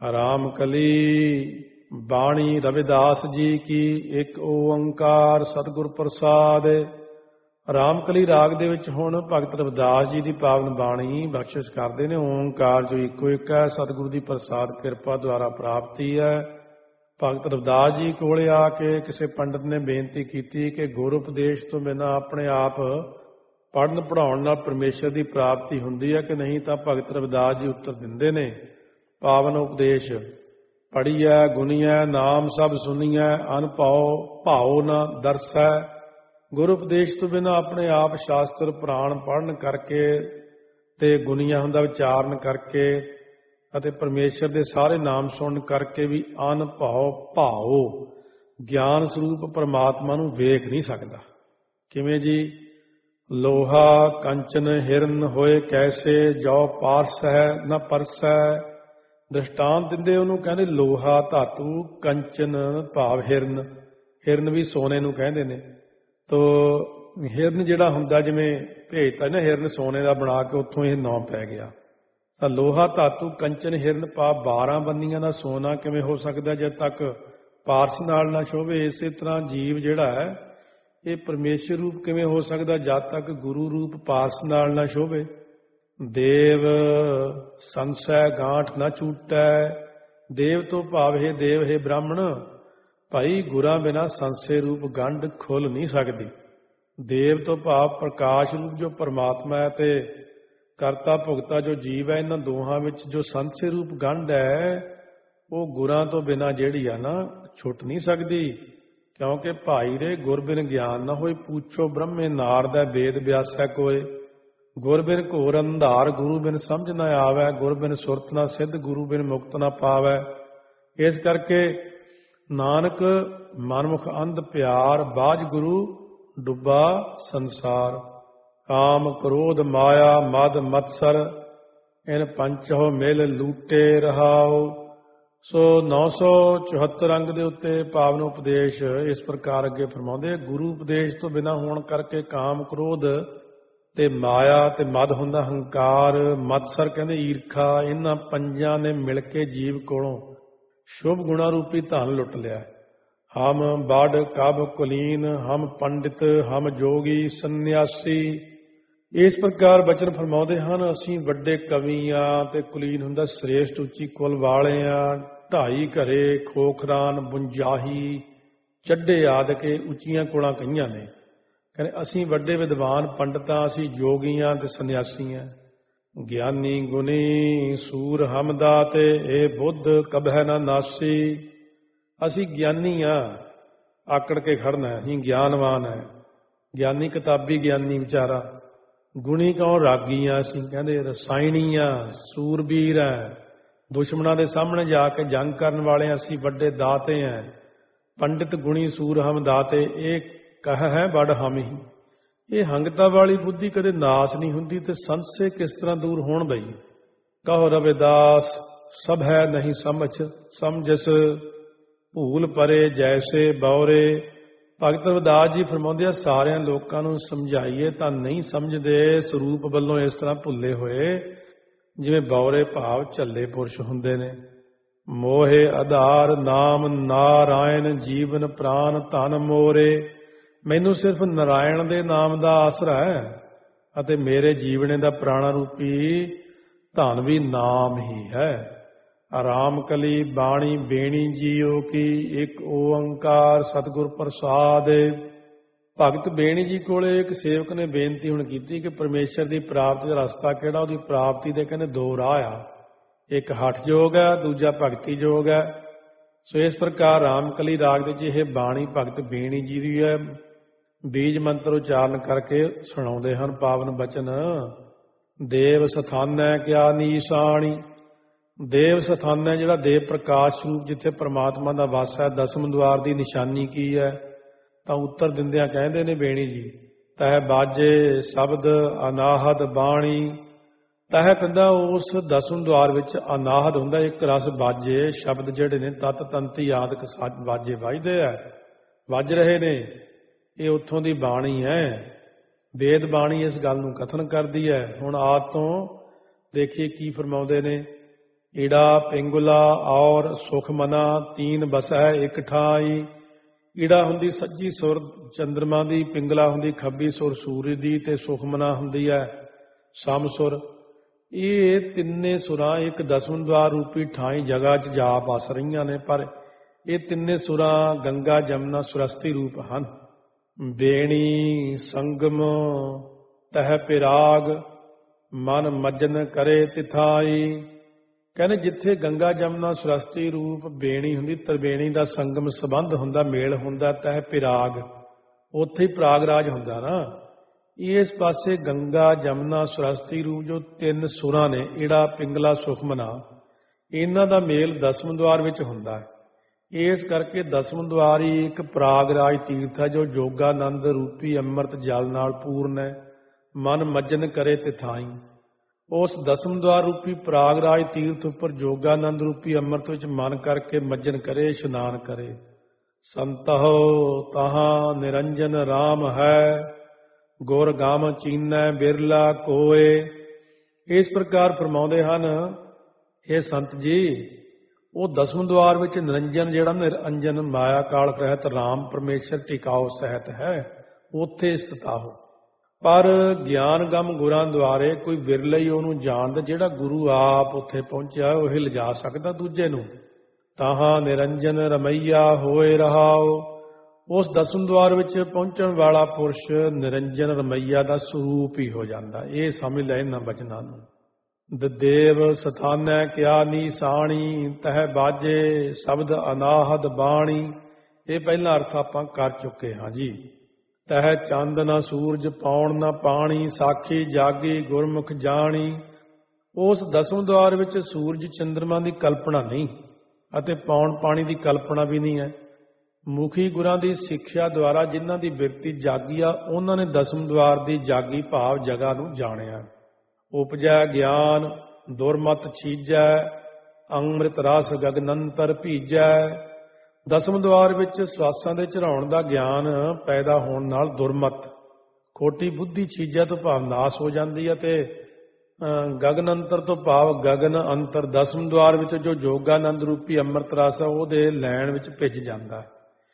ਰਾਮ ਕਲੀ ਬਾਣੀ ਰਵਿਦਾਸ ਜੀ ਕੀ, ਇੱਕ ਓੰਕਾਰ ਸਤਿਗੁਰ ਪ੍ਰਸਾਦ। ਰਾਮਕਲੀ ਰਾਗ ਦੇ ਵਿੱਚ ਹੁਣ ਭਗਤ ਰਵਿਦਾਸ ਜੀ ਦੀ ਪਾਵਨ ਬਾਣੀ ਬਖਸ਼ਿਸ਼ ਕਰਦੇ ਨੇ। ਓੰਕਾਰ ਜੋ ਇੱਕੋ ਇੱਕ ਹੈ, ਸਤਿਗੁਰੂ ਦੀ ਪ੍ਰਸਾਦ ਕਿਰਪਾ ਦੁਆਰਾ ਪ੍ਰਾਪਤੀ ਹੈ। ਭਗਤ ਰਵਿਦਾਸ ਜੀ ਕੋਲੇ ਆ ਕੇ ਕਿਸੇ ਪੰਡਤ ਨੇ ਬੇਨਤੀ ਕੀਤੀ ਕਿ ਗੁਰ ਉਪਦੇਸ਼ ਤੋਂ ਬਿਨਾਂ ਆਪਣੇ ਆਪ ਪੜ੍ਹਨ ਪੜ੍ਹਾਉਣ ਨਾਲ ਪਰਮੇਸ਼ਰ ਦੀ ਪ੍ਰਾਪਤੀ ਹੁੰਦੀ ਹੈ ਕਿ ਨਹੀਂ। ਤਾਂ ਭਗਤ ਰਵਿਦਾਸ ਜੀ ਉੱਤਰ ਦਿੰਦੇ ਨੇ, ਪਾਵਨ ਉਪਦੇਸ਼ ਪੜ੍ਹੀਐ ਗੁਣੀਐ ਨਾਮ ਸਭ ਸੁਣੀਐ, ਅਨਭਉ ਭਾਉ ਨਾ ਦਰਸੈ। ਗੁਰੂ ਉਪਦੇਸ਼ ਤੋਂ ਬਿਨਾਂ ਆਪਣੇ ਆਪ ਸ਼ਾਸਤਰ ਪੁਰਾਣ ਪੜ੍ਹਨ ਕਰਕੇ ਤੇ ਗੁਣੀਆਂ ਹੁੰਦਾ ਵਿਚਾਰਨ ਕਰਕੇ ਅਤੇ ਪਰਮੇਸ਼ਰ ਦੇ ਸਾਰੇ ਨਾਮ ਸੁਣਨ ਕਰਕੇ ਵੀ ਅਨਭਉ ਭਾਉ ਗਿਆਨ ਸਰੂਪ ਪਰਮਾਤਮਾ ਨੂੰ ਵੇਖ ਨਹੀਂ ਸਕਦਾ। ਕਿਵੇਂ ਜੀ? ਲੋਹਾ ਕੰਚਨ ਹਿਰਨ ਹੋਏ ਕੈਸੇ, ਜੋ ਪਾਰਸ ਹੈ ਨਾ ਪਰਸੈ। ਦ੍ਰਿਸ਼ਟਾਂਤ ਦਿੰਦੇ ਉਹਨੂੰ, ਕਹਿੰਦੇ ਲੋਹਾ ਧਾਤੂ, ਕੰਚਨ ਭਾਵ ਹਿਰਨ। ਹਿਰਨ ਵੀ ਸੋਨੇ ਨੂੰ ਕਹਿੰਦੇ ਨੇ। ਤੋ ਹਿਰਨ ਜਿਹੜਾ ਹੁੰਦਾ, ਜਿਵੇਂ ਭੇਜਤਾ ਨਾ ਹਿਰਨ ਸੋਨੇ ਦਾ ਬਣਾ ਕੇ, ਉੱਥੋਂ ਇਹ ਨਾਂ ਪੈ ਗਿਆ। ਤਾਂ ਲੋਹਾ ਧਾਤੂ ਕੰਚਨ ਹਿਰਨ ਭਾਵ 12 ਬੰਨੀਆਂ ਦਾ ਸੋਨਾ ਕਿਵੇਂ ਹੋ ਸਕਦਾ ਜਦ ਤੱਕ ਪਾਰਸ ਨਾਲ ਨਾ ਸ਼ੋਭੇ। ਇਸੇ ਤਰ੍ਹਾਂ ਜੀਵ ਜਿਹੜਾ ਹੈ ਇਹ ਪਰਮੇਸ਼ਰ ਰੂਪ ਕਿਵੇਂ ਹੋ ਸਕਦਾ ਜਦ ਤੱਕ ਗੁਰੂ ਰੂਪ ਪਾਰਸ ਨਾਲ ਨਾ ਸ਼ੋਭੇ। ਦੇਵ ਸੰਸੈ ਗਾਂਠ ਨਾ ਛੂਟੈ। ਦੇਵ ਤੋਂ ਭਾਵ ਹੈ ਦੇਵ ਹੈ ਬ੍ਰਾਹਮਣ ਭਾਈ, ਗੁਰਾਂ ਬਿਨਾਂ ਸੰਸੇ ਰੂਪ ਗੰਢ ਖੁੱਲ ਨਹੀਂ ਸਕਦੀ। ਦੇਵ ਤੋਂ ਭਾਵ ਪ੍ਰਕਾਸ਼ ਰੂਪ ਜੋ ਪਰਮਾਤਮਾ ਹੈ ਤੇ ਕਰਤਾ ਭੁਗਤਾ ਜੋ ਜੀਵ ਹੈ, ਇਹਨਾਂ ਦੋਹਾਂ ਵਿੱਚ ਜੋ ਸੰਸੇ ਰੂਪ ਗੰਢ ਹੈ ਉਹ ਗੁਰਾਂ ਤੋਂ ਬਿਨਾਂ ਜਿਹੜੀ ਆ ਨਾ ਛੁੱਟ ਨਹੀਂ ਸਕਦੀ। ਕਿਉਂਕਿ ਭਾਈ ਰੇ ਗੁਰ ਬਿਨ ਗਿਆਨ ਨਾ ਹੋਏ, ਪੁੱਛੋ ਬ੍ਰਹਮੇ ਨਾਰਦੈ ਵੇਦ ਵਿਆਸੈ ਕੋਏ। ਗੁਰ ਬਿਨ ਘੋਰ ਅੰਧਾਰ, ਗੁਰੂ ਬਿਨ ਸਮਝ ਨਾ ਆਵੈ। ਗੁਰ ਬਿਨ ਸੁਰਤ ਨਾ ਸਿੱਧ, ਗੁਰੂ ਬਿਨ ਮੁਕਤ ਨਾ ਪਾਵੈ। ਇਸ ਕਰਕੇ ਨਾਨਕ ਮਨਮੁਖ ਅੰਧ ਪਿਆਰ, ਬਾਝ ਗੁਰੂ ਡੁੱਬਾ ਸੰਸਾਰ। ਕਾਮ ਕ੍ਰੋਧ ਮਾਇਆ ਮਦ ਮਤਸਰ, ਇਨ ਪੰਚੋ ਮਿਲ ਲੂਟੇ ਰਹਾਓ। ਸੋ 974 ਅੰਗ ਦੇ ਉੱਤੇ ਪਾਵਨ ਉਪਦੇਸ਼ ਇਸ ਪ੍ਰਕਾਰ ਅੱਗੇ ਫਰਮਾਉਂਦੇ। ਗੁਰੂ ਉਪਦੇਸ਼ ਤੋਂ ਬਿਨਾਂ ਹੋਣ ਕਰਕੇ ਕਾਮ ਕ੍ਰੋਧ ਤੇ ਮਾਇਆ ਤੇ ਮਦ ਹੁੰਦਾ ਹੰਕਾਰ, ਮਤਸਰ ਕਹਿੰਦੇ ਈਰਖਾ, ਇਹਨਾਂ ਪੰਜਾਂ ਨੇ ਮਿਲ ਕੇ ਜੀਵ ਕੋਲੋਂ ਸ਼ੁਭ ਗੁਣਾ ਰੂਪੀ ਧਨ ਲੁੱਟ ਲਿਆ। ਹਮ ਬੜ ਕਬ ਕੁਲੀਨ, ਹਮ ਪੰਡਿਤ ਹਮ ਜੋਗੀ ਸੰਨਿਆਸੀ। ਇਸ ਪ੍ਰਕਾਰ ਬਚਨ ਫਰਮਾਉਂਦੇ ਹਨ। ਅਸੀਂ ਵੱਡੇ ਕਵੀ ਆ ਤੇ ਕੁਲੀਨ ਹੁੰਦਾ ਸ੍ਰੇਸ਼ਟ ਉੱਚੀ ਕੁਲ ਵਾਲੇ ਆ। ਢਾਈ ਘਰੇ ਖੋਖਰਾਨ ਬੁੰਜਾਹੀ, ਚੱਡੇ ਆਦਿ ਕੇ ਉੱਚੀਆਂ ਕੁਲਾਂ ਕਹੀਆਂ ਨੇ। ਕਹਿੰਦੇ ਅਸੀਂ ਵੱਡੇ ਵਿਦਵਾਨ ਪੰਡਤਾਂ, ਅਸੀਂ ਜੋਗੀਆਂ ਤੇ ਸੰਨਿਆਸੀਆਂ। ਗਿਆਨੀ ਗੁਣੀ ਸੂਰ ਹਮਦਾ ਤੇ ਇਹ ਬੁੱਧ ਕਬਹਿ ਨਾ ਨਾਸੀ। ਅਸੀਂ ਗਿਆਨੀ ਆ, ਆਕੜ ਕੇ ਖੜਨਾ, ਅਸੀਂ ਗਿਆਨਵਾਨ ਹੈ। ਗਿਆਨੀ ਕਿਤਾਬੀ ਗਿਆਨੀ ਵਿਚਾਰਾ। ਗੁਣੀ ਕੌਣ? ਰਾਗੀ ਆ ਅਸੀਂ, ਕਹਿੰਦੇ ਰਸਾਇਣੀ ਆ, ਸੂਰਬੀਰ ਹੈ, ਦੁਸ਼ਮਣਾਂ ਦੇ ਸਾਹਮਣੇ ਜਾ ਕੇ ਜੰਗ ਕਰਨ ਵਾਲੇ ਅਸੀਂ, ਵੱਡੇ ਦਾਤੇ ਹੈ। ਪੰਡਿਤ ਗੁਣੀ ਸੂਰ ਹਮ ਦਾਤੇ, ਇਹ ਕਹ ਹੈ ਬੜ ਹਮ ਹੀ। ਇਹ ਹੰਗਤਾ ਵਾਲੀ ਬੁੱਧੀ ਕਦੇ ਨਾਸ ਨਹੀਂ ਹੁੰਦੀ ਤੇ ਸੰਸੇ ਕਿਸ ਤਰ੍ਹਾਂ ਦੂਰ ਹੋਣ ਬਈ। ਕਹੋ ਰਵਿਦਾਸ ਸਭ ਹੈ ਨਹੀਂ ਸਮਝਸ, ਭੂਲ ਪਰੇ ਜੈਸੇ ਬੌਰੇ। ਭਗਤ ਰਵਿਦਾਸ ਜੀ ਫਰਮਾਉਂਦੇ ਆ, ਸਾਰਿਆਂ ਲੋਕਾਂ ਨੂੰ ਸਮਝਾਈਏ ਤਾਂ ਨਹੀਂ ਸਮਝਦੇ। ਸਰੂਪ ਵੱਲੋਂ ਇਸ ਤਰ੍ਹਾਂ ਭੁੱਲੇ ਹੋਏ ਜਿਵੇਂ ਬੌਰੇ ਭਾਵ ਝੱਲੇ ਪੁਰਸ਼ ਹੁੰਦੇ ਨੇ। ਮੋਹੇ ਆਧਾਰ ਨਾਮ ਨਾਰਾਇਣ, ਜੀਵਨ ਪ੍ਰਾਨ ਧਨ ਮੋਰੇ। ਮੈਨੂੰ ਸਿਰਫ ਨਾਰਾਇਣ ਦੇ ਨਾਮ ਦਾ ਆਸਰਾ ਹੈ ਅਤੇ ਮੇਰੇ ਜੀਵਨੇ ਦਾ ਪ੍ਰਾਣਾ ਰੂਪੀ ਧਨ ਵੀ ਨਾਮ ਹੀ ਹੈ। ਰਾਮ ਕਲੀ ਬਾਣੀ ਬੇਣੀ ਜੀਓ ਕੀ, ਇੱਕ ਓੰਕਾਰ ਸਤਿਗੁਰ ਪ੍ਰਸਾਦ। ਭਗਤ ਬੇਣੀ ਜੀ ਕੋਲੇ ਇੱਕ ਸੇਵਕ ਨੇ ਬੇਨਤੀ ਹੁਣ ਕੀਤੀ ਕਿ ਪਰਮੇਸ਼ਰ ਦੀ ਪ੍ਰਾਪਤੀ ਦਾ ਰਸਤਾ ਕਿਹੜਾ। ਉਹਦੀ ਪ੍ਰਾਪਤੀ ਦੇ ਕਹਿੰਦੇ 2 ਰਾਹ ਆ, ਇੱਕ ਹਠ ਯੋਗ ਹੈ, ਦੂਜਾ ਭਗਤੀ ਯੋਗ ਹੈ। ਸੋ ਇਸ ਪ੍ਰਕਾਰ ਰਾਮਕਲੀ ਰਾਗ ਦੇ ਵਿੱਚ ਇਹ ਬਾਣੀ ਭਗਤ ਬੇਣੀ ਜੀ ਦੀ ਹੈ। ਬੀਜ ਮੰਤਰ ਉਚਾਰਨ ਕਰਕੇ ਸੁਣਾਉਂਦੇ ਹਨ ਪਾਵਨ ਬਚਨ। ਦੇਵ ਸਥਾਨੈ ਕਿਆ ਨੀਸਾਣੀ। ਦੇਵ ਸਥਾਨ ਹੈ ਜਿਹੜਾ ਦੇਵ ਪ੍ਰਕਾਸ਼ ਰੂਪ ਜਿੱਥੇ ਪ੍ਰਮਾਤਮਾ ਦਾ ਵਾਸ ਹੈ। ਦਸਮ ਦੁਆਰ ਦੀ ਨਿਸ਼ਾਨੀ ਕੀ ਹੈ? ਤਾਂ ਉੱਤਰ ਦਿੰਦਿਆਂ ਕਹਿੰਦੇ ਨੇ ਬੇਣੀ ਜੀ, ਤਹਿ ਬਾਜੇ ਸ਼ਬਦ ਅਨਾਹਦ ਬਾਣੀ। ਤਹਿ ਕਹਿੰਦਾ ਉਸ ਦਸਮ ਦੁਆਰ ਵਿੱਚ ਅਨਾਹਦ ਹੁੰਦਾ, ਇੱਕ ਰਸ ਬਾਜੇ ਸ਼ਬਦ ਜਿਹੜੇ ਨੇ ਤਤ ਤੰਤੀ ਆਦਿਕ ਬਾਜੇ ਵੱਜਦੇ ਆ, ਵੱਜ ਰਹੇ ਨੇ। ਇਹ ਉੱਥੋਂ ਦੀ ਬਾਣੀ ਹੈ। ਵੇਦ ਬਾਣੀ ਇਸ ਗੱਲ ਨੂੰ ਕਥਨ ਕਰਦੀ ਹੈ। ਹੁਣ ਆਦ ਤੋਂ ਦੇਖੀਏ ਕੀ ਫਰਮਾਉਂਦੇ ਨੇ। ਈੜਾ ਪਿੰਗੁਲਾ ਔਰ ਸੁਖ ਮਨਾ ਤੀਨ ਬਸੈ ਇਕ ਠਾਈ। ਈੜਾ ਹੁੰਦੀ ਸੱਜੀ ਸੁਰ ਚੰਦਰਮਾ ਦੀ, ਪਿੰਗਲਾ ਹੁੰਦੀ ਖੱਬੀ ਸੁਰ ਸੂਰਜ ਦੀ, ਤੇ ਸੁਖਮਨਾ ਹੁੰਦੀ ਹੈ ਸਮਸੁਰ। ਇਹ ਤਿੰਨੇ ਸੁਰਾਂ ਇੱਕ ਦਸਮ ਦਵਾਰ ਰੂਪੀ ਠਾਈ ਜਗ੍ਹਾ 'ਚ ਜਾ ਵਸ ਰਹੀਆਂ ਨੇ, ਪਰ ਇਹ ਤਿੰਨੇ ਸੁਰਾਂ ਗੰਗਾ ਜਮਨਾ ਸੁਰਸਤੀ ਰੂਪ ਹਨ। ਬੇਣੀ ਸੰਗਮ ਤਹਿ ਪਿਰਾਗ ਮਨ ਮੱਜਨ ਕਰੇ ਤਿਥਾਈ। ਕਹਿੰਦੇ ਜਿੱਥੇ ਗੰਗਾ ਜਮਨਾ ਸੁਰਸਤੀ ਰੂਪ ਬੇਣੀ ਹੁੰਦੀ, ਤ੍ਰਿਵੇਣੀ ਦਾ ਸੰਗਮ ਸੰਬੰਧ ਹੁੰਦਾ, ਮੇਲ ਹੁੰਦਾ, ਤਹਿ ਪਿਰਾਗ, ਉੱਥੇ ਹੀ ਪ੍ਰਾਗਰਾਜ ਹੁੰਦਾ ਨਾ। ਇਸ ਪਾਸੇ ਗੰਗਾ ਜਮਨਾ ਸੁਰਸਤੀ ਰੂਪ ਜੋ ਤਿੰਨ ਸੁਰਾਂ ਨੇ, ਈੜਾ ਪਿੰਗਲਾ ਸੁਖਮਨਾ, ਇਹਨਾਂ ਦਾ ਮੇਲ ਦਸਮ ਦੁਆਰ ਵਿੱਚ ਹੁੰਦਾ ਹੈ। ਇਸ ਕਰਕੇ ਦਸਮ ਦੁਆਰ ਹੀ ਇੱਕ ਪ੍ਰਾਗਰਾਜ ਤੀਰਥ ਹੈ ਜੋ ਜੋਗਾਨੰਦ ਰੂਪੀ ਅੰਮ੍ਰਿਤ ਜਲ ਨਾਲ ਪੂਰਨ ਹੈ। ਮਨ ਮੱਜਨ ਕਰੇ ਤਿਥਾਈ। ਉਸ ਦਸਮ ਦੁਆਰ ਰੂਪੀ ਪ੍ਰਾਗਰਾਜ ਤੀਰਥ ਉੱਪਰ ਜੋਗਾਨੰਦ ਰੂਪੀ ਅੰਮ੍ਰਿਤ ਵਿੱਚ ਮਨ ਕਰਕੇ ਮੱਜਨ ਕਰੇ, ਇਸ਼ਨਾਨ ਕਰੇ। ਸੰਤਹੁ ਤਹਾਂ ਨਿਰੰਜਨ ਰਾਮ ਹੈ, ਗੁਰ ਗਮ ਚੀਨੈ ਬਿਰਲਾ ਕੋਏ। ਇਸ ਪ੍ਰਕਾਰ ਫਰਮਾਉਂਦੇ ਹਨ, ਇਹ ਸੰਤ ਜੀ, ਉਹ ਦਸਮ ਦੁਆਰ ਵਿੱਚ ਨਿਰੰਜਨ ਜਿਹੜਾ ਨਿਰੰਜਨ ਮਾਇਆ ਕਾਲ ਰਹਿਤ ਰਾਮ ਪਰਮੇਸ਼ਰ ਟਿਕਾਓ ਸਹਿਤ ਹੈ, ਉੱਥੇ ਸਥਿਤ ਹੋ। ਪਰ ਗਿਆਨ ਗਮ ਗੁਰਾਂ ਦੁਆਰੇ ਕੋਈ ਵਿਰਲਾ ਹੀ ਉਹਨੂੰ ਜਾਣਦਾ, ਜਿਹੜਾ ਗੁਰੂ ਆਪ ਉੱਥੇ ਪਹੁੰਚਿਆ ਉਹ ਲਿਜਾ ਸਕਦਾ ਦੂਜੇ ਨੂੰ। ਤਾਹਾਂ ਨਿਰੰਜਨ ਰਮਈਆ ਹੋਏ ਰਹਾਓ। ਉਸ ਦਸਮ ਦੁਆਰ ਵਿੱਚ ਪਹੁੰਚਣ ਵਾਲਾ ਪੁਰਸ਼ ਨਿਰੰਜਨ ਰਮਈਆ ਦਾ ਸਰੂਪ ਹੀ ਹੋ ਜਾਂਦਾ। ਇਹ ਸਮਝ ਲੈ ਇਹਨਾਂ ਬਚਨਾਂ ਨੂੰ। ਦੇਵ ਸਥਾਨੈ ਕਿਆ ਨੀਸਾਣੀ, ਤਹਿ ਬਾਜੇ ਸ਼ਬਦ ਅਨਾਹਦ ਬਾਣੀ। ਇਹ ਪਹਿਲਾ ਅਰਥ ਆਪਾਂ ਕਰ ਚੁੱਕੇ ਹਾਂ ਜੀ। ਤਹਿ ਚੰਦ ਨਾ ਸੂਰਜ ਪਾਉਣ ਨਾ ਪਾਣੀ, ਸਾਖੀ ਜਾਗੀ ਗੁਰਮੁਖ ਜਾਣੀ। ਉਸ ਦਸਮ ਦੁਆਰ ਵਿੱਚ ਸੂਰਜ ਚੰਦਰਮਾ ਦੀ ਕਲਪਨਾ ਨਹੀਂ ਅਤੇ ਪੌਣ ਪਾਣੀ ਦੀ ਕਲਪਨਾ ਵੀ ਨਹੀਂ ਹੈ। ਮੁਖੀ ਗੁਰਾਂ ਦੀ ਸਿੱਖਿਆ ਦੁਆਰਾ ਜਿਨ੍ਹਾਂ ਦੀ ਬਿਰਤੀ ਜਾਗੀ ਆ, ਉਹਨਾਂ ਨੇ ਦਸਮ ਦੁਆਰ ਦੀ ਜਾਗੀ ਭਾਵ ਜਗ੍ਹਾ ਨੂੰ ਜਾਣਿਆ। ਉਪਜੈ ਗਿਆਨ ਦੁਰਮਤ ਛੀਜੈ, ਅੰਮ੍ਰਿਤ ਰਸ ਗਗਨੰਤਰ ਭੀਜੈ। ਦਸਮ ਦੁਆਰ ਵਿੱਚ ਸਵਾਸਾਂ ਦੇ ਝਰਾਉਣ ਦਾ ਗਿਆਨ ਪੈਦਾ ਹੋਣ ਨਾਲ ਦੁਰਮਤ ਖੋਟੀ ਬੁੱਧੀ ਛੀਜੈ ਤੋਂ ਭਾਵ ਨਾਸ ਹੋ ਜਾਂਦੀ ਹੈ, ਤੇ ਗਗਨ ਅੰਤਰ ਤੋਂ ਭਾਵ ਗਗਨ ਅੰਤਰ ਦਸਮ ਦੁਆਰ ਵਿੱਚ ਜੋ ਜੋਗਾਨੰਦ ਰੂਪੀ ਅੰਮ੍ਰਿਤ ਰਸ ਹੈ ਉਹਦੇ ਲੈਣ ਵਿੱਚ ਭਿੱਜ ਜਾਂਦਾ।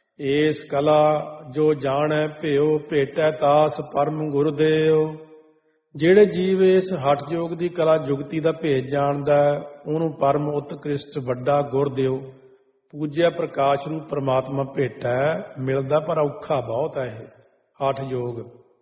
ਏਸ ਕਲਾ ਜੋ ਜਾਣੈ ਭਿਓ, ਭੇਟੈ ਤਾਸ ਪਰਮ ਗੁਰਦੇਵ। ਜਿਹੜੇ ਜੀਵ ਇਸ ਹਠ ਯੋਗ ਦੀ ਕਲਾ ਜੁਗਤੀ ਦਾ ਭੇਦ ਜਾਣਦਾ, ਉਹਨੂੰ ਪਰਮ ਉਤਕ੍ਰਿਸ਼ਟ ਵੱਡਾ ਗੁਰਦੇਵ ਪੂਜਿਆ ਪ੍ਰਕਾਸ਼ ਰੂਪ ਪ੍ਰਮਾਤਮਾ ਭੇਟਾ ਮਿਲਦਾ, ਪਰ ਔਖਾ ਬਹੁਤ ਹੈ ਇਹ ਹਠ ਯੋਗ।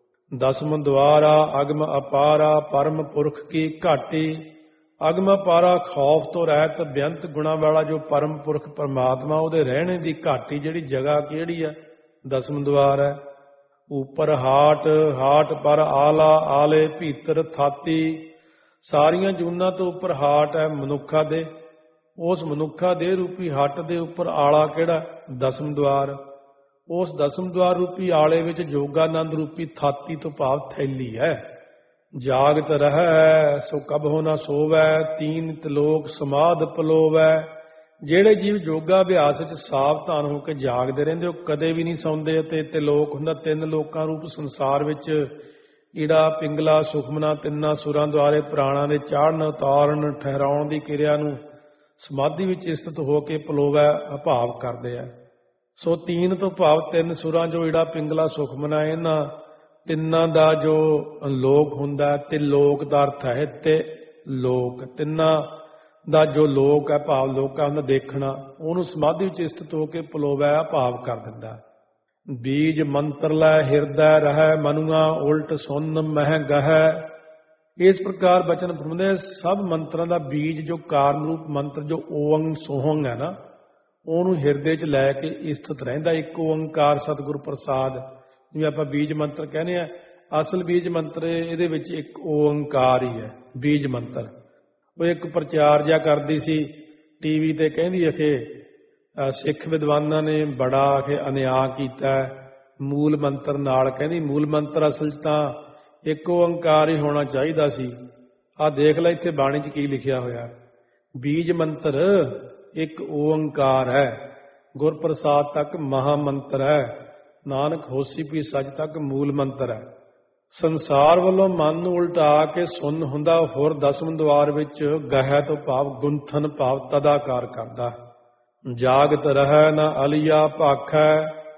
ਦਸਮ ਦੁਆਰਾ ਅਗਮ ਅਪਾਰਾ, ਪਰਮ ਪੁਰਖ ਕੀ ਘਾਟੀ। ਅਗਮ ਅਪਾਰਾ ਖੌਫ ਤੋਂ ਰਹਿਤ ਬੇਅੰਤ ਗੁਣਾ ਵਾਲਾ ਜੋ ਪਰਮ ਪੁਰਖ ਪਰਮਾਤਮਾ, ਉਹਦੇ ਰਹਿਣੇ ਦੀ ਘਾਟੀ ਜਿਹੜੀ ਜਗ੍ਹਾ ਕਿਹੜੀ ਹੈ? ਦਸਮ ਦੁਆਰ ਹੈ। ਉੱਪਰ ਹਾਟ, ਹਾਟ ਪਰ ਆਲਾ, ਆਲੇ ਭੀਤਰ ਥਾਤੀ। ਸਾਰੀਆਂ ਜੂਨਾਂ ਤੋਂ ਉੱਪਰ ਹਾਟ ਹੈ ਮਨੁੱਖਾ ਦੇ। ਉਸ ਮਨੁੱਖਾ ਦੇ ਰੂਪੀ ਹੱਟ ਦੇ ਉੱਪਰ ਆਲਾ ਕਿਹੜਾ? ਦਸਮ ਦੁਆਰ। ਉਸ ਦਸਮ ਦੁਆਰ ਰੂਪੀ ਆਲੇ ਵਿੱਚ ਜੋਗਾਨੰਦ ਰੂਪੀ ਥਾਤੀ ਤੋਂ ਭਾਵ ਥੈਲੀ ਹੈ। ਜਾਗਤ ਰਹਿ ਸੋ ਕਬਹੁ ਨਾ ਸੋਵੈ, ਤੀਨ ਤਿਲੋਕ ਸਮਾਧ ਪਲੋਵੈ। ਜਿਹੜੇ ਜੀਵ ਯੋਗਾ ਅਭਿਆਸ ਵਿੱਚ ਸਾਵਧਾਨ ਹੋ ਕੇ ਜਾਗਦੇ ਰਹਿੰਦੇ, ਉਹ ਕਦੇ ਵੀ ਨਹੀਂ ਸੌਂਦੇ। ਅਤੇ ਤਿਲੋਕ ਹੁੰਦਾ ਤਿੰਨ ਲੋਕਾਂ ਰੂਪ ਸੰਸਾਰ ਵਿੱਚ ਈੜਾ ਪਿੰਗਲਾ ਸੁਖਮਨਾ ਤਿੰਨਾਂ ਸੁਰਾਂ ਦੁਆਰੇ ਪ੍ਰਾਣਾਂ ਦੇ ਚਾੜਨ ਉਤਾਰਨ ਠਹਿਰਾਉਣ ਦੀ ਕਿਰਿਆ ਨੂੰ ਸਮਾਧੀ ਵਿੱਚ ਸਥਿਤ ਹੋ ਕੇ ਪਲੋਵੈ ਅਭਾਵ ਕਰਦੇ ਆ। ਸੋ ਤੀਨ ਤੋਂ ਭਾਵ ਤਿੰਨ ਸੁਰਾਂ ਜੋ ਈੜਾ ਪਿੰਗਲਾ ਸੁਖਮਨਾ, ਇਹਨਾਂ ਤਿੰਨਾਂ ਦਾ ਜੋ ਲੋਕ ਹੁੰਦਾ, ਤੇ ਲੋਕ ਦਾ ਅਰਥ ਹੈ ਤੇ ਲੋਕ, ਤਿੰਨਾਂ ਦਾ ਜੋ ਲੋਕ ਹੈ ਭਾਵ ਲੋਕਾਂ ਹੁੰਦਾ ਦੇਖਣਾ, ਉਹਨੂੰ ਸਮਾਧੀ ਵਿੱਚ ਸਥਿਤ ਹੋ ਕੇ ਪਲੋਵੈ ਭਾਵ ਕਰ ਦਿੰਦਾ। ਬੀਜ ਮੰਤਰ ਲੈ ਹਿਰਦੈ ਰਹਿ, ਮਨੁਆ ਉਲਟ ਸੁਨ ਮਹਿ ਗਹਿ। ਇਸ ਪ੍ਰਕਾਰ ਬਚਨ ਫਰਮਾਉਂਦੇ, ਸਭ ਮੰਤਰਾਂ ਦਾ ਬੀਜ ਜੋ ਕਾਰਨ ਰੂਪ ਮੰਤਰ ਜੋ ਓੰਗ ਸੋਹੰਗ ਹੈ ਨਾ, ਉਹਨੂੰ ਹਿਰਦੇ 'ਚ ਲੈ ਕੇ ਸਥਿਤ ਰਹਿੰਦਾ। ਇੱਕ ਓੰਕਾਰ ਸਤਿਗੁਰ ਪ੍ਰਸਾਦ, ਜਿਵੇਂ ਆਪਾਂ ਬੀਜ ਮੰਤਰ ਕਹਿੰਦੇ ਆ, ਅਸਲ ਬੀਜ ਮੰਤਰ ਇਹਦੇ ਵਿੱਚ ਇੱਕ ਓੰਕਾਰ ਹੀ ਹੈ ਬੀਜ ਮੰਤਰ। ਉਹ ਇੱਕ ਪ੍ਰਚਾਰ ਜਿਹਾ ਕਰਦੀ ਸੀ ਟੀਵੀ ਤੇ, ਕਹਿੰਦੀ ਅਖੇ ਸਿੱਖ ਵਿਦਵਾਨਾਂ ਨੇ ਬੜਾ ਅਖੇ ਅਨਿਆਂ ਕੀਤਾ ਮੂਲ ਮੰਤਰ ਨਾਲ। ਕਹਿੰਦੀ ਮੂਲ ਮੰਤਰ ਅਸਲ 'ਚ ਤਾਂ ਇੱਕ ਓੰਕਾਰ ਹੀ ਹੋਣਾ ਚਾਹੀਦਾ ਸੀ। ਆਹ ਦੇਖ ਲੈ ਇੱਥੇ ਬਾਣੀ 'ਚ ਕੀ ਲਿਖਿਆ ਹੋਇਆ, ਬੀਜ ਮੰਤਰ ਇੱਕ ਓੰਕਾਰ ਹੈ, ਗੁਰਪ੍ਰਸਾਦ ਤੱਕ ਮਹਾ ਮੰਤਰ ਹੈ, ਨਾਨਕ ਹੋਸੀ ਪੀ ਸੱਚ ਤੱਕ ਮੂਲ ਮੰਤਰ ਹੈ। ਸੰਸਾਰ ਵੱਲੋਂ ਮਨ ਨੂੰ ਉਲਟਾ ਕੇ ਸੁੰਨ ਹੁੰਦਾ, ਹੋਰ ਦਸਮ ਦੁਆਰ ਵਿੱਚ ਗਹਿ ਤੋਂ ਭਾਵ ਗੁੰਥਨ ਭਾਵ ਤਦਾਕਾਰ ਕਰਦਾ। ਜਾਗਤ ਰਹਿ ਨਾ ਅਲੀਆ ਭਾਖੈ,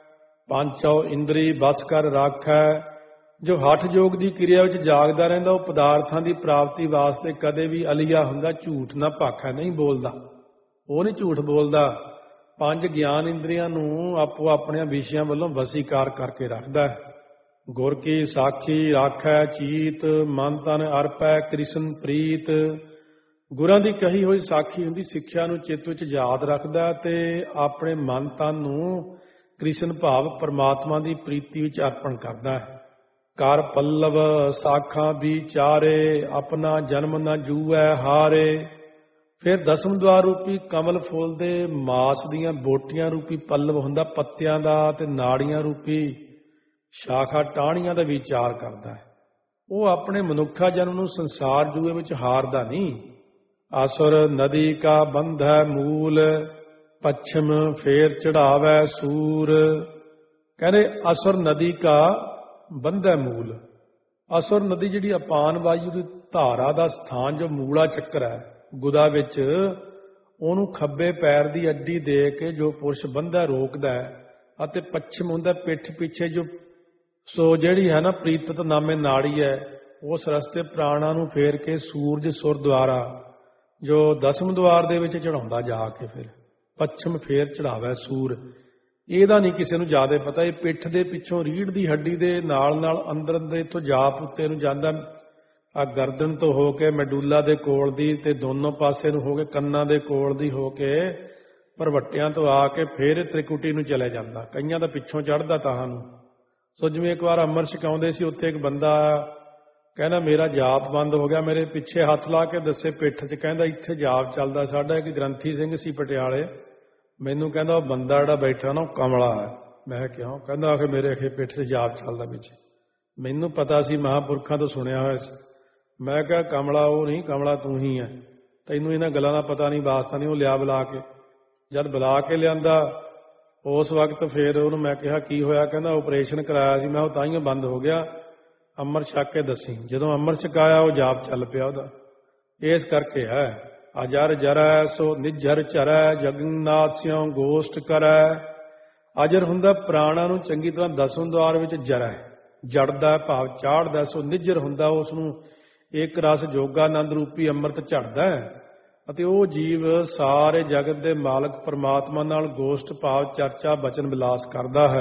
ਪੰਚੋ ਇੰਦਰੀ ਬਸ ਕਰ ਰਾਖੈ। ਜੋ ਹਠ ਯੋਗ ਦੀ ਕਿਰਿਆ ਵਿੱਚ ਜਾਗਦਾ ਰਹਿੰਦਾ, ਉਹ ਪਦਾਰਥਾਂ ਦੀ ਪ੍ਰਾਪਤੀ ਵਾਸਤੇ ਕਦੇ ਵੀ ਅਲੀਆ ਹੁੰਦਾ, ਝੂਠ ਨਾ ਭਾਖੈ, ਨਹੀਂ ਬੋਲਦਾ। ਉਹ ਨਹੀਂ ਝੂਠ ਬੋਲਦਾ। ਪੰਜ ਗਿਆਨ ਇੰਦਰੀਆਂ ਨੂੰ ਆਪੋ ਆਪਣਿਆਂ ਵਿਸ਼ਿਆਂ ਵੱਲੋਂ ਵਸੀਕਾਰ ਕਰਕੇ ਰੱਖਦਾ ਹੈ। ਗੁਰ ਕੀ ਸਾਖੀ ਰਾਖੈ ਚੀਤ, ਮਨ ਤਨ ਅਰਪੈ ਕ੍ਰਿਸ਼ਨ ਪ੍ਰੀਤ। ਗੁਰਾਂ ਦੀ ਕਹੀ ਹੋਈ ਸਾਖੀ ਹੁੰਦੀ, ਸਿੱਖਿਆ ਨੂੰ ਚਿੱਤ ਵਿੱਚ ਯਾਦ ਰੱਖਦਾ ਤੇ ਆਪਣੇ ਮਨ ਤਨ ਨੂੰ ਕ੍ਰਿਸ਼ਨ ਭਾਵ ਪਰਮਾਤਮਾ ਦੀ ਪ੍ਰੀਤੀ ਵਿੱਚ ਅਰਪਣ ਕਰਦਾ ਹੈ। ਕਰ ਪੱਲਵ ਸਾਖਾਂ ਵਿਚਾਰੇ, ਆਪਣਾ ਜਨਮ ਨਾ ਜੂਐ ਹਾਰੇ। ਫਿਰ ਦਸਮ ਦੁਆਰ ਰੂਪੀ ਕਮਲ ਫੁੱਲ ਦੇ ਮਾਸ ਦੀਆਂ ਬੋਟੀਆਂ ਰੂਪੀ ਪੱਲਵ ਹੁੰਦਾ ਪੱਤਿਆਂ ਦਾ, ਤੇ ਨਾੜੀਆਂ ਰੂਪੀ ਸ਼ਾਖਾ ਟਾਹਣੀਆਂ ਦਾ ਵਿਚਾਰ ਕਰਦਾ ਹੈ। ਉਹ ਆਪਣੇ ਮਨੁੱਖਾ ਜਨਮ ਨੂੰ ਸੰਸਾਰ ਜੂਏ ਵਿੱਚ ਹਾਰਦਾ ਨਹੀਂ। ਅਸੁਰ ਨਦੀ ਕਾ ਬੰਧੈ ਮੂਲ, ਪੱਛਮ ਫੇਰ ਚੜਾਵੈ ਸੂਰ। ਕਹਿੰਦੇ ਅਸੁਰ ਨਦੀ ਕਾ ਬੰਧੈ ਮੂਲ। ਅਸੁਰ ਨਦੀ ਜਿਹੜੀ ਅਪਾਨ ਵਾਯੂ ਦੀ ਧਾਰਾ ਦਾ ਸਥਾਨ, ਜੋ ਮੂਲਾ ਚੱਕਰ ਹੈ ਗੁਦਾ ਵਿੱਚ, ਉਹਨੂੰ ਖੱਬੇ ਪੈਰ ਦੀ ਅੱਡੀ ਦੇ ਕੇ ਜੋ ਪੁਰਸ਼ ਬੰਧੈ ਰੋਕਦਾ ਹੈ, ਅਤੇ ਪੱਛਮ ਹੁੰਦਾ ਪਿੱਠ ਪਿੱਛੇ ਜੋ ਸੋ ਜਿਹੜੀ ਹੈ ਨਾ ਪ੍ਰੀਤਤ ਨਾਮੇ ਨਾੜੀ ਹੈ, ਉਸ ਰਸਤੇ ਪ੍ਰਾਣਾਂ ਨੂੰ ਫੇਰ ਕੇ ਸੂਰਜ ਸੁਰ ਦੁਆਰਾ ਜੋ ਦਸਮ ਦੁਆਰ ਦੇ ਵਿੱਚ ਚੜਾਉਂਦਾ ਜਾ ਕੇ, ਫਿਰ ਪੱਛਮ ਫੇਰ ਚੜਾਵੇ ਸੂਰ। ਇਹਦਾ ਨਹੀਂ ਕਿਸੇ ਨੂੰ ਜ਼ਿਆਦਾ ਪਤਾ। ਇਹ ਪਿੱਠ ਦੇ ਪਿੱਛੋਂ ਰੀੜ੍ਹ ਦੀ ਹੱਡੀ ਦੇ ਨਾਲ ਨਾਲ ਅੰਦਰ ਦੇ ਤੋਂ ਜਾਪ ਉੱਤੇ ਨੂੰ ਜਾਂਦਾ, ਆ ਗਰਦਨ ਤੋਂ ਹੋ ਕੇ ਮੈਡੂਲਾ ਦੇ ਕੋਲ ਦੀ, ਤੇ ਦੋਨੋਂ ਪਾਸੇ ਨੂੰ ਹੋ ਕੇ ਕੰਨਾਂ ਦੇ ਕੋਲ ਦੀ ਹੋ ਕੇ ਭਰਵੱਟਿਆਂ ਤੋਂ ਆ ਕੇ ਫੇਰ ਤ੍ਰਿਕੁਟੀ ਨੂੰ ਚਲੇ ਜਾਂਦਾ। ਕਈਆਂ ਦਾ ਪਿੱਛੋਂ ਚੜ੍ਹਦਾ ਤਾਹਾਂ ਨੂੰ। ਸੋ ਜਿਵੇਂ ਇੱਕ ਵਾਰ ਅੰਮ੍ਰਿਤ ਛਕਾਉਂਦੇ ਸੀ, ਉੱਥੇ ਇੱਕ ਬੰਦਾ ਕਹਿੰਦਾ ਮੇਰਾ ਜਾਪ ਬੰਦ ਹੋ ਗਿਆ। ਮੇਰੇ ਪਿੱਛੇ ਹੱਥ ਲਾ ਕੇ ਦੱਸੇ ਪਿੱਠ 'ਚ, ਕਹਿੰਦਾ ਇੱਥੇ ਜਾਪ ਚੱਲਦਾ ਸਾਡਾ। ਇੱਕ ਗ੍ਰੰਥੀ ਸਿੰਘ ਸੀ ਪਟਿਆਲੇ, ਮੈਨੂੰ ਕਹਿੰਦਾ ਉਹ ਬੰਦਾ ਜਿਹੜਾ ਬੈਠਾ ਨਾ ਉਹ ਕਮਲਾ ਹੈ। ਮੈਂ ਕਿਉਂ? ਕਹਿੰਦਾ ਆਖੇ ਮੇਰੇ ਅਖੇ ਪਿੱਠ 'ਤੇ ਜਾਪ ਚੱਲਦਾ ਪਿੱਛੇ। ਮੈਨੂੰ ਪਤਾ ਸੀ, ਮਹਾਂਪੁਰਖਾਂ ਤੋਂ ਸੁਣਿਆ ਹੋਇਆ ਸੀ। ਮੈਂ ਕਿਹਾ ਕਮਲਾ ਉਹ ਨਹੀਂ, ਕਮਲਾ ਤੂੰ ਹੀ ਹੈ, ਤੈਨੂੰ ਇਹਨਾਂ ਗੱਲਾਂ ਦਾ ਪਤਾ ਨਹੀਂ, ਵਾਸਤਾ ਨਹੀਂ। ਉਹ ਲਿਆ ਬੁਲਾ ਕੇ, ਜਦ ਬੁਲਾ ਕੇ ਲਿਆਂਦਾ ਉਸ ਵਕਤ ਫਿਰ ਉਹਨੂੰ ਮੈਂ ਕਿਹਾ ਕੀ ਹੋਇਆ? ਕਹਿੰਦਾ ਆਪਰੇਸ਼ਨ ਕਰਾਇਆ ਸੀ। ਮੈਂ ਉਹ ਤਾਂਹੀਓ ਬੰਦ ਹੋ ਗਿਆ, ਅੰਮ੍ਰਿਤ ਛਕ ਕੇ ਦੱਸੀ। ਜਦੋਂ ਅੰਮ੍ਰਿਤ ਛਕਾਇਆ ਉਹ ਜਾਪ ਚੱਲ ਪਿਆ ਉਹਦਾ। ਇਸ ਕਰਕੇ ਹੈ ਅਜਰ ਜਰੈ ਸੋ ਨਿਝਰ ਚਰੈ, ਜਗਨਨਾਥ ਸਿਉ ਗੋਸ਼ਟ ਕਰੈ। ਅਜਰ ਹੁੰਦਾ ਪ੍ਰਾਣਾਂ ਨੂੰ ਚੰਗੀ ਤਰ੍ਹਾਂ ਦਸਮ ਦੁਆਰ ਵਿੱਚ ਜਰੈ, ਜੜਦਾ ਭਾਵ ਚਾੜਦਾ। ਸੋ ਨਿਝਰ ਹੁੰਦਾ ਉਸ ਨੂੰ ਇੱਕ ਰਸ ਜੋਗਾਨੰਦ ਰੂਪੀ ਅੰਮ੍ਰਿਤ ਝੜਦਾ ਹੈ, ਅਤੇ ਉਹ ਜੀਵ ਸਾਰੇ ਜਗਤ ਦੇ ਮਾਲਕ ਪਰਮਾਤਮਾ ਨਾਲ ਗੋਸ਼ਟ ਭਾਵ ਚਰਚਾ ਬਚਨ ਵਿਲਾਸ ਕਰਦਾ ਹੈ।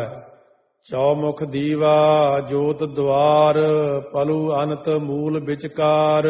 ਚੌਮੁਖ ਦੀਵਾ ਜੋਤ ਦੁਆਰ, ਪਲੂ ਅਨਤ ਮੂਲ ਵਿਚਕਾਰ।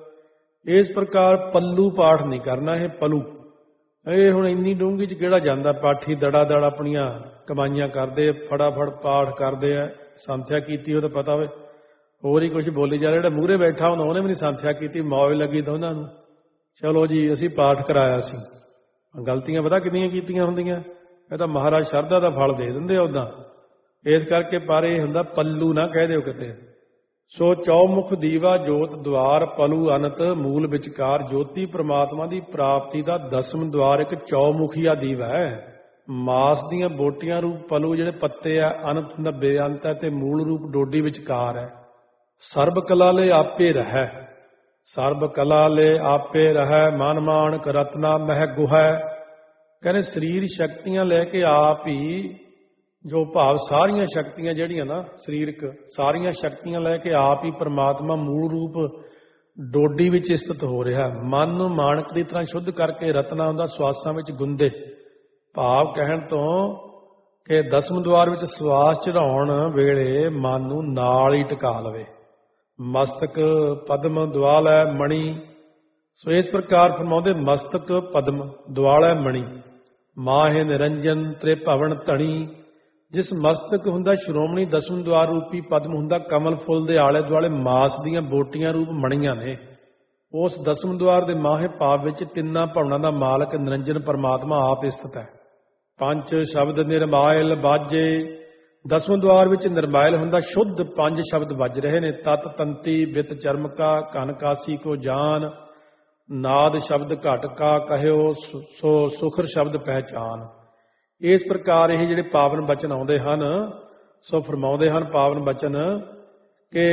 ਇਸ ਪ੍ਰਕਾਰ ਪੱਲੂ ਪਾਠ ਨਹੀਂ ਕਰਨਾ, ਇਹ ਪਲੂ। ਇਹ ਹੁਣ ਇੰਨੀ ਡੂੰਘੀ 'ਚ ਕਿਹੜਾ ਜਾਂਦਾ? ਪਾਠੀ ਦੜਾ ਦੜ ਆਪਣੀਆਂ ਕਮਾਈਆਂ ਕਰਦੇ, ਫਟਾਫਟ ਪਾਠ ਕਰਦੇ ਆ। ਸੰਥਿਆ ਕੀਤੀ ਉਹ ਤਾਂ ਪਤਾ ਹੋਵੇ, ਹੋਰ ਹੀ ਕੁਝ ਬੋਲੀ ਜਾ ਰਿਹਾ। ਜਿਹੜਾ ਮੂਹਰੇ ਬੈਠਾ ਹੁੰਦਾ ਉਹਨੇ ਵੀ ਨਹੀਂ ਸੰਥਿਆ ਕੀਤੀ, ਮੌਜ ਲੱਗੀ ਤਾਂ ਉਹਨਾਂ ਨੂੰ। ਚਲੋ ਜੀ ਅਸੀਂ ਪਾਠ ਕਰਾਇਆ ਸੀ। ਗਲਤੀਆਂ ਪਤਾ ਕਿੰਨੀਆਂ ਕੀਤੀਆਂ ਹੁੰਦੀਆਂ? ਇਹ ਤਾਂ ਮਹਾਰਾਜ ਸ਼ਰਧਾ ਦਾ ਫਲ ਦੇ ਦਿੰਦੇ ਉੱਦਾਂ। ਇਸ ਕਰਕੇ ਪਰ ਇਹ ਹੁੰਦਾ ਪੱਲੂ ਨਾ ਕਹਿ ਦਿਓ ਕਿਤੇ। ਸੋ ਚੌਮੁਖ ਦੀਵਾ ਜੋਤ ਦੁਆਰ, ਪਲੂ ਅਨੰਤ ਮੂਲ ਵਿਚਕਾਰ। ਜੋਤੀ ਪ੍ਰਮਾਤਮਾ ਦੀ ਪ੍ਰਾਪਤੀ ਦਾ ਦਸਮ ਦੁਆਰ ਇੱਕ ਚੌਮੁਖੀਆ ਦੀਵਾ ਹੈ। ਮਾਸ ਦੀਆਂ ਬੋਟੀਆਂ ਰੂਪ ਪਲੂ ਜਿਹੜੇ ਪੱਤੇ ਆ, ਅਨੰਤ ਹੁੰਦਾ ਬੇਅੰਤ ਹੈ, ਤੇ ਮੂਲ ਰੂਪ ਡੋਡੀ ਵਿਚਕਾਰ ਹੈ। ਸਰਬ ਕਲਾ ਲੈ ਆਪੇ ਰਹਿ, ਸਰਬ ਕਲਾ ਲੈ ਆਪੇ ਰਹਿ, ਮਨ ਮਾਣਕ ਰਤਨਾ ਮਹਿ ਗੁਹੈ। ਕਹਿੰਦੇ ਸਰੀਰ ਸ਼ਕਤੀਆਂ ਲੈ ਕੇ ਆਪ ਹੀ, ਜੋ ਭਾਵ ਸਾਰੀਆਂ ਸ਼ਕਤੀਆਂ ਜਿਹੜੀਆਂ ਨਾ ਸਰੀਰਕ, ਸਾਰੀਆਂ ਸ਼ਕਤੀਆਂ ਲੈ ਕੇ ਆਪ ਹੀ ਪਰਮਾਤਮਾ ਮੂਲ ਰੂਪ ਡੋਡੀ ਵਿੱਚ ਸਥਿਤ ਹੋ ਰਿਹਾ। ਮਨ ਨੂੰ ਮਾਣਕ ਦੀ ਤਰ੍ਹਾਂ ਸ਼ੁੱਧ ਕਰਕੇ ਰਤਨਾ ਹੁੰਦਾ ਸਵਾਸਾਂ ਵਿੱਚ ਗੁੰਦੇ। ਭਾਵ ਕਹਿਣ ਤੋਂ ਕਿ ਦਸਮ ਦੁਆਰ ਵਿੱਚ ਸਵਾਸ ਚੜਾਉਣ ਵੇਲੇ ਮਨ ਨੂੰ ਨਾਲ ਹੀ ਟਿਕਾ ਲਵੇ। ਮਸਤਕ ਪਦਮ ਦੁਆਲੈ ਮਣੀ। ਸੋ ਇਸ ਪ੍ਰਕਾਰ ਫਰਮਾਉਂਦੇ ਮਸਤਕ ਪਦਮ ਦੁਆਲੈ ਮਣੀ, ਮਾਹੇ ਨਿਰੰਜਨ ਤ੍ਰਿਭਵਨ ਧਣੀ। ਜਿਸ ਮਸਤਕ ਹੁੰਦਾ ਸ਼੍ਰੋਮਣੀ ਦਸਮ ਦੁਆਰ ਰੂਪੀ ਪਦਮ ਹੁੰਦਾ, ਕਮਲ ਫੁੱਲ ਦੇ ਆਲੇ ਦੁਆਲੇ ਮਾਸ ਦੀਆਂ ਬੋਟੀਆਂ ਰੂਪ ਮਣੀਆਂ ਨੇ। ਉਸ ਦਸਮ ਦੁਆਰ ਦੇ ਮਾਹੇ ਭਾਵ ਵਿੱਚ ਤਿੰਨਾਂ ਭਵਨਾਂ ਦਾ ਮਾਲਕ ਨਿਰੰਜਨ ਪਰਮਾਤਮਾ ਆਪ ਸਥਿਤ ਹੈ। ਪੰਜ ਸ਼ਬਦ ਨਿਰਮਾਇਲ ਬਾਜੇ। ਦਸਮ ਦੁਆਰ ਵਿੱਚ ਨਿਰਮਾਇਲ ਹੁੰਦਾ ਸ਼ੁੱਧ ਪੰਜ ਸ਼ਬਦ ਵੱਜ ਰਹੇ ਨੇ। ਤਤ ਤੰਤੀ ਬਿਤ ਚਰਮਕਾ, ਘਨ ਕਾਸੀ ਕੋ ਜਾਨ। ਨਾਦ ਸ਼ਬਦ ਘਟ ਕਾ ਕਹਿਓ, ਸੋ ਸੁਖਰ ਸ਼ਬਦ ਪਹਿਚਾਨ। ਇਸ ਪ੍ਰਕਾਰ ਇਹ ਜਿਹੜੇ ਪਾਵਨ ਬਚਨ ਆਉਂਦੇ ਹਨ, ਸੋ ਫਰਮਾਉਂਦੇ ਹਨ ਪਾਵਨ ਬਚਨ ਕਿ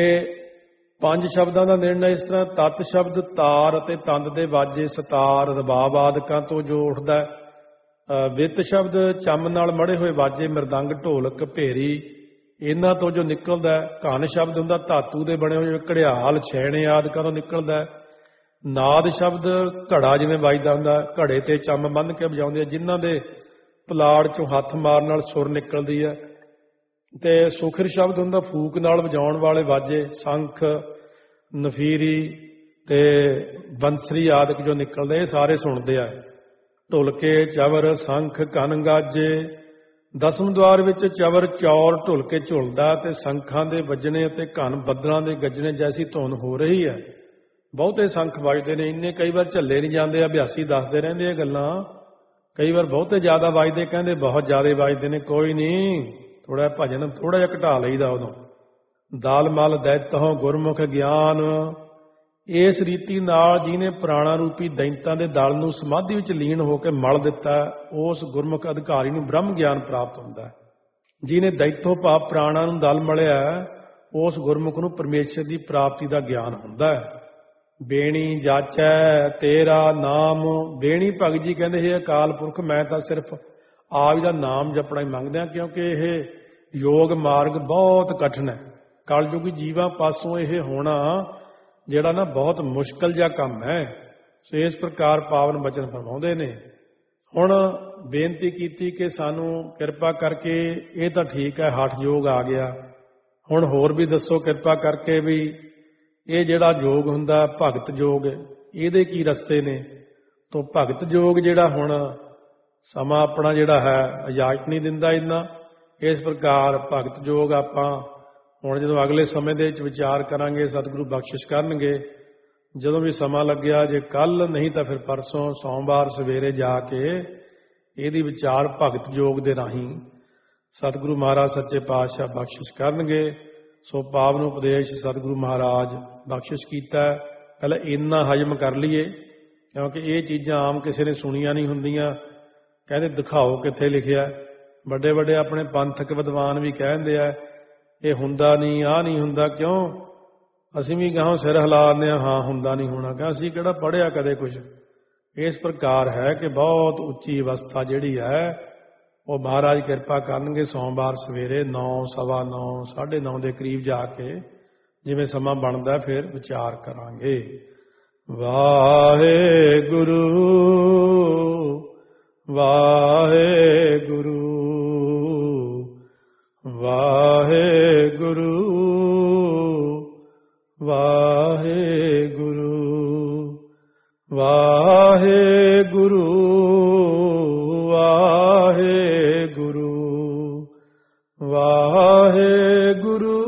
5 ਸ਼ਬਦਾਂ ਦਾ ਨਿਰਣਾ ਇਸ ਤਰ੍ਹਾਂ ਤਤ ਸ਼ਬਦ ਤਾਰ ਅਤੇ ਤੰਦ ਦੇ ਵਾਜੇ ਸਤਾਰ ਰਬਾਬ ਆਦਿਕਾਂ ਤੋਂ ਜੋ ਉੱਠਦਾ ਹੈ। ਵਿੱਤ ਸ਼ਬਦ ਚੰਮ ਨਾਲ ਮੜੇ ਹੋਏ ਵਾਜੇ ਮਰਦੰਗ ਢੋਲਕ ਭੇਰੀ ਇਹਨਾਂ ਤੋਂ ਜੋ ਨਿਕਲਦਾ ਹੈ। ਘਨ ਸ਼ਬਦ ਹੁੰਦਾ ਧਾਤੂ ਦੇ ਬਣੇ ਹੋਏ ਘੜਿਆਲ ਛੈਣੇ ਆਦਿਕਾਂ ਤੋਂ ਨਿਕਲਦਾ ਹੈ। ਨਾਦ ਸ਼ਬਦ ਘੜਾ ਜਿਵੇਂ ਵੱਜਦਾ ਹੁੰਦਾ, ਘੜੇ ਤੇ ਚੰਮ ਬੰਨ੍ਹ ਕੇ ਵਜਾਉਂਦੇ ਆ, ਜਿਨ੍ਹਾਂ ਦੇ ਪਲਾੜ ਚੋਂ ਹੱਥ ਮਾਰਨ ਨਾਲ ਸੁਰ ਨਿਕਲਦੀ ਹੈ। ਤੇ ਸੁਖਰ ਸ਼ਬਦ ਹੁੰਦਾ ਫੂਕ ਨਾਲ ਵਜਾਉਣ ਵਾਲੇ ਵਾਜੇ, ਸੰਖ ਨਫੀਰੀ ਤੇ ਬੰਸਰੀ ਆਦਿਕ ਜੋ ਨਿਕਲਦੇ ਇਹ ਸਾਰੇ ਸੁਣਦੇ ਆ। ਢੁਲਕੇ ਚਵਰ ਸੰਖ ਕਨ ਗਾਜੇ, ਦਸਮ ਦੁਆਰ ਵਿੱਚ ਚਵਰ ਚੌਰ ਢੁਲਕੇ ਝੁਲਦਾ ਤੇ ਸੰਖਾਂ ਦੇ ਵੱਜਣੇ ਅਤੇ ਘਨ ਬੱਦਲਾਂ ਦੇ ਗੱਜਣੇ ਜੈਸੀ ਧੁਨ ਹੋ ਰਹੀ ਹੈ। ਬਹੁਤੇ ਸੰਖ ਵੱਜਦੇ ਨੇ, ਇੰਨੇ ਕਈ ਵਾਰ ਝੱਲੇ ਨਹੀਂ ਜਾਂਦੇ, ਅਭਿਆਸੀ ਦੱਸਦੇ ਰਹਿੰਦੇ ਇਹ ਗੱਲਾਂ। ਕਈ ਵਾਰ ਬਹੁਤੇ ਜ਼ਿਆਦਾ ਵੱਜਦੇ, ਕਹਿੰਦੇ ਬਹੁਤ ਜ਼ਿਆਦਾ ਵੱਜਦੇ ਨੇ। ਕੋਈ ਨਹੀਂ, ਥੋੜਾ ਭਜਨ ਥੋੜਾ ਜਿਹਾ ਘਟਾ ਲਈਦਾ ਉਦੋਂ। ਦਾਲ ਮਲ ਦੈਤਹੁ ਗੁਰਮੁਖ ਗਿਆਨ, ਇਸ ਰੀਤੀ ਨਾਲ ਜਿਹਨੇ ਪ੍ਰਾਣਾ ਰੂਪੀ ਦੈਂਤਾਂ ਦੇ ਦਲ ਨੂੰ ਸਮਾਧੀ ਵਿੱਚ ਲੀਨ ਹੋ ਕੇ ਮਲ ਦਿੱਤਾ, ਉਸ ਗੁਰਮੁਖ ਅਧਿਕਾਰੀ ਨੂੰ ਬ੍ਰਹਮ ਗਿਆਨ ਪ੍ਰਾਪਤ ਹੁੰਦਾ ਹੈ। ਜਿਹਨੇ ਦੈਤੋ ਭਾਵ ਪ੍ਰਾਣਾ ਨੂੰ ਦਲ ਮਲਿਆ, ਉਸ ਗੁਰਮੁਖ ਨੂੰ ਪਰਮੇਸ਼ਰ ਦੀ ਪ੍ਰਾਪਤੀ ਦਾ ਗਿਆਨ ਹੁੰਦਾ ਹੈ। ਬੇਣੀ ਜਾਚੈ ਤੇਰਾ ਨਾਮ, ਬੇਣੀ ਭਗਤ ਜੀ ਕਹਿੰਦੇ ਹੈ ਅਕਾਲ ਪੁਰਖ ਮੈਂ ਤਾਂ ਸਿਰਫ ਆਪ ਦਾ ਨਾਮ ਜਪਣਾ ਹੀ ਮੰਗਦਾ, ਕਿਉਂਕਿ ਇਹ ਯੋਗ ਮਾਰਗ ਬਹੁਤ ਕਠਿਨ ਹੈ। ਕਲਯੁਗੀ ਜੀਵਾਂ ਪਾਸੋਂ ਇਹ ਹੋਣਾ ਜਿਹੜਾ ਨਾ ਬਹੁਤ ਮੁਸ਼ਕਲ ਜਿਹਾ ਕੰਮ ਹੈ। ਸੋ ਇਸ ਪ੍ਰਕਾਰ ਪਾਵਨ ਬਚਨ ਫਰਮਾਉਂਦੇ ਨੇ। ਹੁਣ ਬੇਨਤੀ ਕੀਤੀ ਕਿ ਸਾਨੂੰ ਕਿਰਪਾ ਕਰਕੇ, ਇਹ ਤਾਂ ਠੀਕ ਹੈ ਹਠ ਯੋਗ ਆ ਗਿਆ, ਹੁਣ ਹੋਰ ਵੀ ਦੱਸੋ ਕਿਰਪਾ ਕਰਕੇ ਵੀ ਇਹ ਜਿਹੜਾ ਯੋਗ ਹੁੰਦਾ ਭਗਤ ਯੋਗ, ਇਹਦੇ ਕੀ ਰਸਤੇ ਨੇ। ਤੋਂ ਭਗਤ ਯੋਗ ਜਿਹੜਾ ਹੁਣ ਸਮਾਂ ਆਪਣਾ ਜਿਹੜਾ ਹੈ ਇਜਾਜ਼ਤ ਨਹੀਂ ਦਿੰਦਾ ਇੰਨਾ। ਇਸ ਪ੍ਰਕਾਰ ਭਗਤ ਯੋਗ ਆਪਾਂ ਹੁਣ ਜਦੋਂ ਅਗਲੇ ਸਮੇਂ ਦੇ ਵਿੱਚ ਵਿਚਾਰ ਕਰਾਂਗੇ, ਸਤਿਗੁਰੂ ਬਖਸ਼ਿਸ਼ ਕਰਨਗੇ। ਜਦੋਂ ਵੀ ਸਮਾਂ ਲੱਗਿਆ, ਜੇ ਕੱਲ ਨਹੀਂ ਤਾਂ ਫਿਰ ਪਰਸੋਂ ਸੋਮਵਾਰ ਸਵੇਰੇ ਜਾ ਕੇ ਇਹਦੀ ਵਿਚਾਰ ਭਗਤ ਯੋਗ ਦੇ ਰਾਹੀਂ ਸਤਿਗੁਰੂ ਮਹਾਰਾਜ ਸੱਚੇ ਪਾਤਸ਼ਾਹ ਬਖਸ਼ਿਸ਼ ਕਰਨਗੇ। ਸੋ ਪਾਵਨ ਉਪਦੇਸ਼ ਸਤਿਗੁਰੂ ਮਹਾਰਾਜ ਬਖਸ਼ਿਸ਼ ਕੀਤਾ। ਪਹਿਲਾਂ ਇੰਨਾ ਹਜਮ ਕਰ ਲਈਏ, ਕਿਉਂਕਿ ਇਹ ਚੀਜ਼ਾਂ ਆਮ ਕਿਸੇ ਨੇ ਸੁਣੀਆਂ ਨਹੀਂ ਹੁੰਦੀਆਂ। ਕਹਿੰਦੇ ਦਿਖਾਓ ਕਿੱਥੇ ਲਿਖਿਆ। ਵੱਡੇ ਵੱਡੇ ਆਪਣੇ ਪੰਥਕ ਵਿਦਵਾਨ ਵੀ ਕਹਿੰਦੇ ਆ ਇਹ ਹੁੰਦਾ ਨਹੀਂ, ਆਹ ਨਹੀਂ ਹੁੰਦਾ। ਕਿਉਂ? ਅਸੀਂ ਵੀ ਗਾਹਾਂ ਸਿਰ ਹਿਲਾ ਦਿੰਦੇ ਹਾਂ, ਹਾਂ ਹੁੰਦਾ ਨਹੀਂ ਹੋਣਾ। ਕਿ ਅਸੀਂ ਕਿਹੜਾ ਪੜ੍ਹਿਆ ਕਦੇ ਕੁਝ। ਇਸ ਪ੍ਰਕਾਰ ਹੈ ਕਿ ਬਹੁਤ ਉੱਚੀ ਅਵਸਥਾ ਜਿਹੜੀ ਹੈ ਉਹ ਮਹਾਰਾਜ ਕਿਰਪਾ ਕਰਨਗੇ। ਸੋਮਵਾਰ ਸਵੇਰੇ 9, ਸਵਾ 9, 9:30 ਦੇ ਕਰੀਬ ਜਾ ਕੇ ਜਿਵੇਂ ਸਮਾਂ ਬਣਦਾ ਫਿਰ ਵਿਚਾਰ ਕਰਾਂਗੇ। ਵਾਹਿਗੁਰੂ ਵਾਹਿਗੁਰੂ ਵਾਹਿਗੁਰੂ ਵਾਹਿਗੁਰੂ ਵਾਹਿਗੁਰੂ ਵਾਹਿਗੁਰੂ ਵਾਹਿਗੁਰੂ